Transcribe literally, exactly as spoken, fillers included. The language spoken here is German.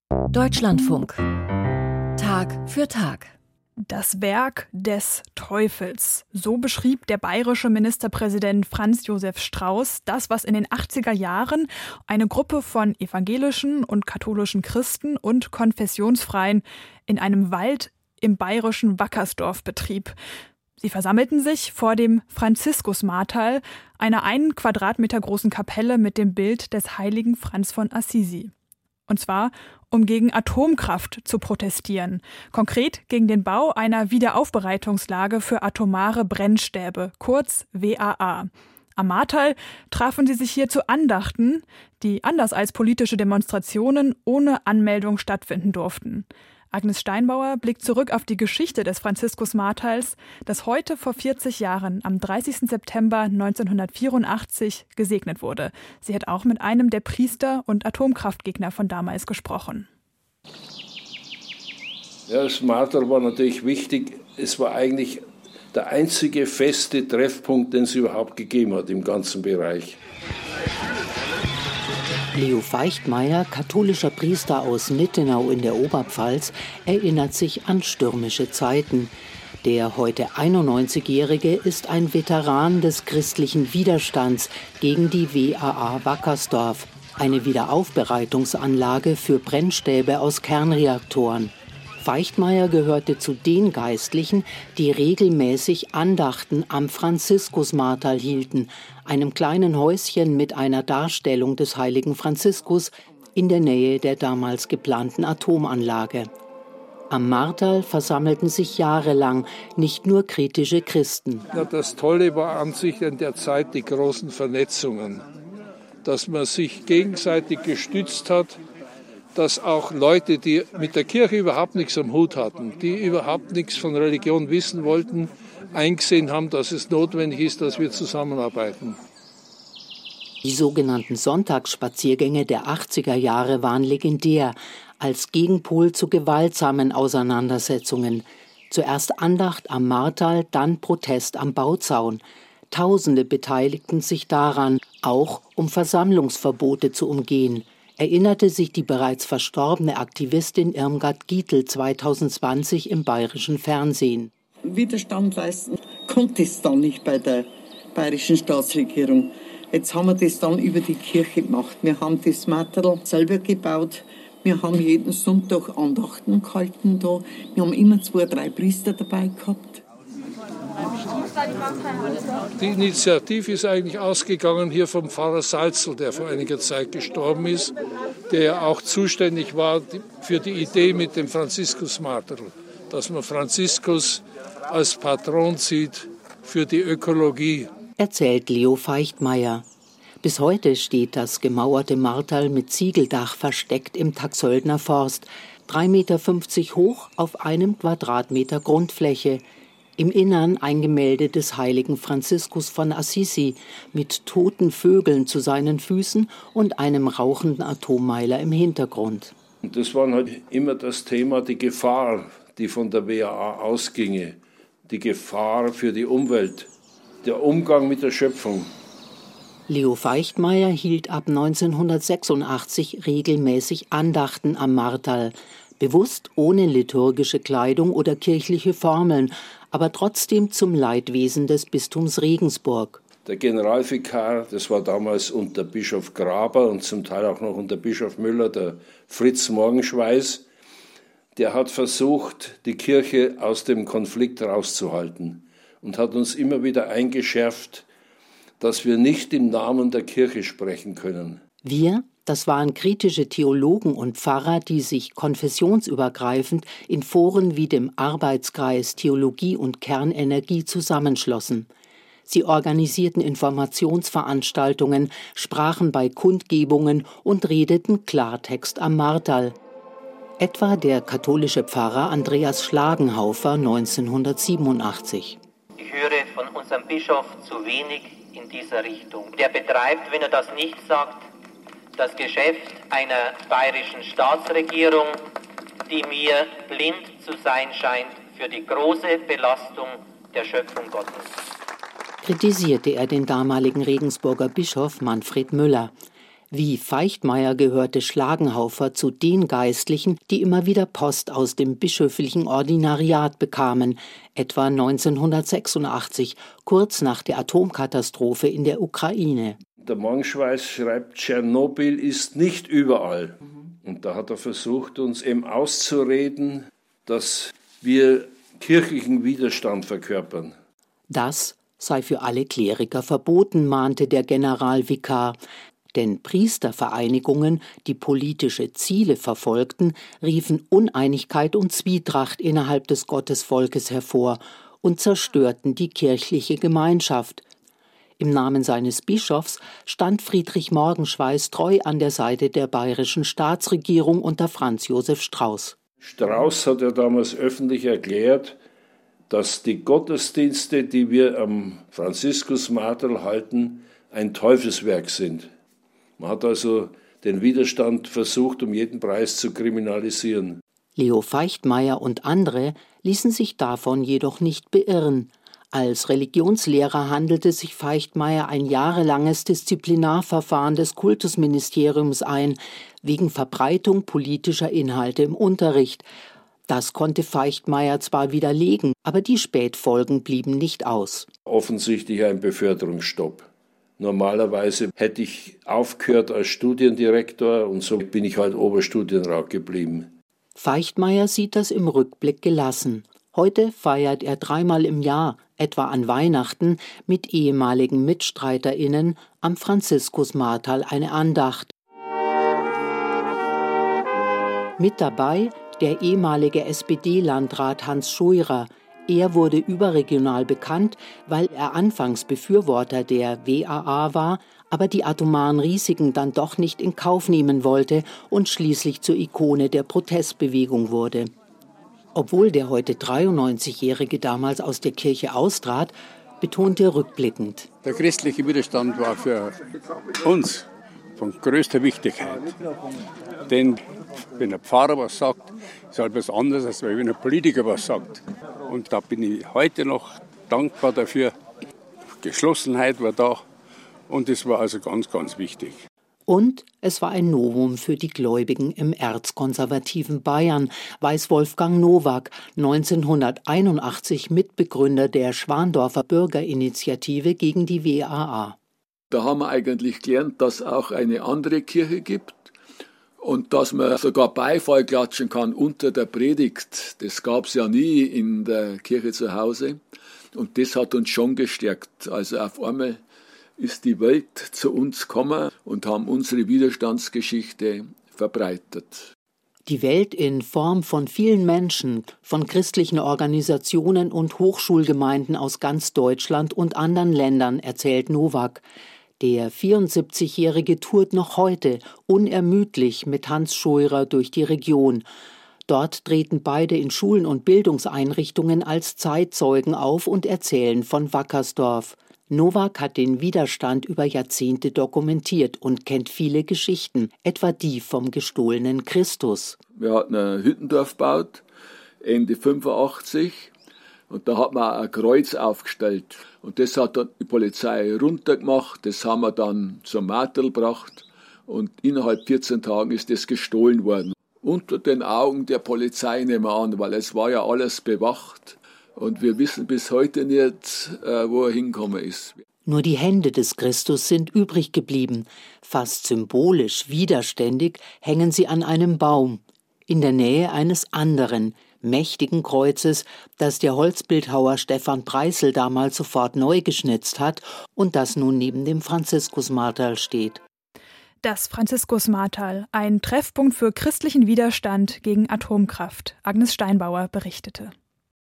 Deutschlandfunk. Tag für Tag. Das Werk des Teufels. So beschrieb der bayerische Ministerpräsident Franz Josef Strauß das, was in den achtziger Jahren eine Gruppe von evangelischen und katholischen Christen und Konfessionsfreien in einem Wald im bayerischen Wackersdorf betrieb. Sie versammelten sich vor dem Franziskus-Martal, einer einen Quadratmeter großen Kapelle mit dem Bild des heiligen Franz von Assisi. Und zwar, um gegen Atomkraft zu protestieren. Konkret gegen den Bau einer Wiederaufbereitungslage für atomare Brennstäbe, kurz W A A. Am Martal trafen sie sich hier zu Andachten, die anders als politische Demonstrationen ohne Anmeldung stattfinden durften. Agnes Steinbauer blickt zurück auf die Geschichte des Franziskus-Martals, das heute vor vierzig Jahren, am dreißigsten September neunzehnhundertvierundachtzig, gesegnet wurde. Sie hat auch mit einem der Priester und Atomkraftgegner von damals gesprochen. Ja, das Martal war natürlich wichtig. Es war eigentlich der einzige feste Treffpunkt, den es überhaupt gegeben hat im ganzen Bereich. Leo Feichtmeier, katholischer Priester aus Nittenau in der Oberpfalz, erinnert sich an stürmische Zeiten. Der heute einundneunzigjährige ist ein Veteran des christlichen Widerstands gegen die W A A Wackersdorf, eine Wiederaufbereitungsanlage für Brennstäbe aus Kernreaktoren. Feichtmeier gehörte zu den Geistlichen, die regelmäßig Andachten am Franziskus-Martal hielten, einem kleinen Häuschen mit einer Darstellung des heiligen Franziskus in der Nähe der damals geplanten Atomanlage. Am Martal versammelten sich jahrelang nicht nur kritische Christen. Ja, das Tolle war an sich in der Zeit die großen Vernetzungen, dass man sich gegenseitig gestützt hat, dass auch Leute, die mit der Kirche überhaupt nichts am Hut hatten, die überhaupt nichts von Religion wissen wollten, eingesehen haben, dass es notwendig ist, dass wir zusammenarbeiten. Die sogenannten Sonntagsspaziergänge der achtziger Jahre waren legendär, als Gegenpol zu gewaltsamen Auseinandersetzungen. Zuerst Andacht am Martal, dann Protest am Bauzaun. Tausende beteiligten sich daran, auch um Versammlungsverbote zu umgehen, erinnerte sich die bereits verstorbene Aktivistin Irmgard Gietl zweitausendzwanzig im bayerischen Fernsehen. Widerstand leisten konnte es dann nicht bei der bayerischen Staatsregierung. Jetzt haben wir das dann über die Kirche gemacht. Wir haben das Martal selber gebaut. Wir haben jeden Sonntag Andachten gehalten da. Wir haben immer zwei, drei Priester dabei gehabt. Die Initiative ist eigentlich ausgegangen hier vom Pfarrer Salzl, der vor einiger Zeit gestorben ist, der ja auch zuständig war für die Idee mit dem Franziskus-Martal, dass man Franziskus als Patron sieht für die Ökologie. Erzählt Leo Feichtmeier. Bis heute steht das gemauerte Martal mit Ziegeldach versteckt im Taxoldner Forst, drei Meter fünfzig hoch auf einem Quadratmeter Grundfläche. Im Innern ein Gemälde des heiligen Franziskus von Assisi mit toten Vögeln zu seinen Füßen und einem rauchenden Atommeiler im Hintergrund. Und das war halt immer das Thema, die Gefahr, die von der W A A ausginge, die Gefahr für die Umwelt, der Umgang mit der Schöpfung. Leo Feichtmeier hielt ab neunzehnhundertsechsundachtzig regelmäßig Andachten am Martal, bewusst ohne liturgische Kleidung oder kirchliche Formeln, aber trotzdem zum Leidwesen des Bistums Regensburg. Der Generalvikar, das war damals unter Bischof Graber und zum Teil auch noch unter Bischof Müller, der Fritz Morgenschweiß, der hat versucht, die Kirche aus dem Konflikt rauszuhalten und hat uns immer wieder eingeschärft, dass wir nicht im Namen der Kirche sprechen können. Wir, das waren kritische Theologen und Pfarrer, die sich konfessionsübergreifend in Foren wie dem Arbeitskreis Theologie und Kernenergie zusammenschlossen. Sie organisierten Informationsveranstaltungen, sprachen bei Kundgebungen und redeten Klartext am Martal. Etwa der katholische Pfarrer Andreas Schlagenhaufer neunzehnhundertsiebenundachtzig. Ich höre von unserem Bischof zu wenig in dieser Richtung. Der betreibt, wenn er das nicht sagt, das Geschäft einer bayerischen Staatsregierung, die mir blind zu sein scheint für die große Belastung der Schöpfung Gottes. Kritisierte er den damaligen Regensburger Bischof Manfred Müller. Wie Feichtmeier gehörte Schlagenhaufer zu den Geistlichen, die immer wieder Post aus dem bischöflichen Ordinariat bekamen, etwa neunzehnhundertsechsundachtzig, kurz nach der Atomkatastrophe in der Ukraine. Der Morgenschweiß schreibt, Tschernobyl ist nicht überall. Und da hat er versucht, uns eben auszureden, dass wir kirchlichen Widerstand verkörpern. Das sei für alle Kleriker verboten, mahnte der Generalvikar. Denn Priestervereinigungen, die politische Ziele verfolgten, riefen Uneinigkeit und Zwietracht innerhalb des Gottesvolkes hervor und zerstörten die kirchliche Gemeinschaft. Im Namen seines Bischofs stand Friedrich Morgenschweiß treu an der Seite der bayerischen Staatsregierung unter Franz Josef Strauß. Strauß hat ja damals öffentlich erklärt, dass die Gottesdienste, die wir am Franziskusmarterl halten, ein Teufelswerk sind. Man hat also den Widerstand versucht, um jeden Preis zu kriminalisieren. Leo Feichtmeier und andere ließen sich davon jedoch nicht beirren. Als Religionslehrer handelte sich Feichtmeier ein jahrelanges Disziplinarverfahren des Kultusministeriums ein, wegen Verbreitung politischer Inhalte im Unterricht. Das konnte Feichtmeier zwar widerlegen, aber die Spätfolgen blieben nicht aus. Offensichtlich ein Beförderungsstopp. Normalerweise hätte ich aufgehört als Studiendirektor und so bin ich halt Oberstudienrat geblieben. Feichtmeier sieht das im Rückblick gelassen. Heute feiert er dreimal im Jahr, etwa an Weihnachten, mit ehemaligen MitstreiterInnen am Franziskusmarterl eine Andacht. Mit dabei der ehemalige S P D-Landrat Hans Scheurer. Er wurde überregional bekannt, weil er anfangs Befürworter der W A A war, aber die atomaren Risiken dann doch nicht in Kauf nehmen wollte und schließlich zur Ikone der Protestbewegung wurde. Obwohl der heute dreiundneunzigjährige damals aus der Kirche austrat, betonte er rückblickend: Der christliche Widerstand war für uns von größter Wichtigkeit. Denn wenn ein Pfarrer was sagt, ist halt was anderes, als wenn ein Politiker was sagt. Und da bin ich heute noch dankbar dafür. Geschlossenheit war da und das war also ganz, ganz wichtig. Und es war ein Novum für die Gläubigen im erzkonservativen Bayern, weiß Wolfgang Nowak, neunzehnhunderteinundachtzig Mitbegründer der Schwandorfer Bürgerinitiative gegen die W A A. Da haben wir eigentlich gelernt, dass es auch eine andere Kirche gibt und dass man sogar Beifall klatschen kann unter der Predigt. Das gab es ja nie in der Kirche zu Hause und das hat uns schon gestärkt. Also auf einmal ist die Welt zu uns gekommen und haben unsere Widerstandsgeschichte verbreitet. Die Welt in Form von vielen Menschen, von christlichen Organisationen und Hochschulgemeinden aus ganz Deutschland und anderen Ländern, erzählt Nowak. Der vierundsiebzigjährige tourt noch heute unermüdlich mit Hans Scheurer durch die Region. Dort treten beide in Schulen und Bildungseinrichtungen als Zeitzeugen auf und erzählen von Wackersdorf. Nowak hat den Widerstand über Jahrzehnte dokumentiert und kennt viele Geschichten, etwa die vom gestohlenen Christus. Wir hatten ein Hüttendorf gebaut, Ende fünfundachtzig, und da hat man ein Kreuz aufgestellt. Und das hat dann die Polizei runtergemacht, das haben wir dann zum Marterl gebracht und innerhalb vierzehn Tagen ist das gestohlen worden. Unter den Augen der Polizei nehmen wir an, weil es war ja alles bewacht. Und wir wissen bis heute nicht, wo er hingekommen ist. Nur die Hände des Christus sind übrig geblieben. Fast symbolisch, widerständig, hängen sie an einem Baum. In der Nähe eines anderen, mächtigen Kreuzes, das der Holzbildhauer Stefan Preissl damals sofort neu geschnitzt hat und das nun neben dem Franziskusmarterl steht. Das Franziskusmarterl, ein Treffpunkt für christlichen Widerstand gegen Atomkraft. Agnes Steinbauer berichtete.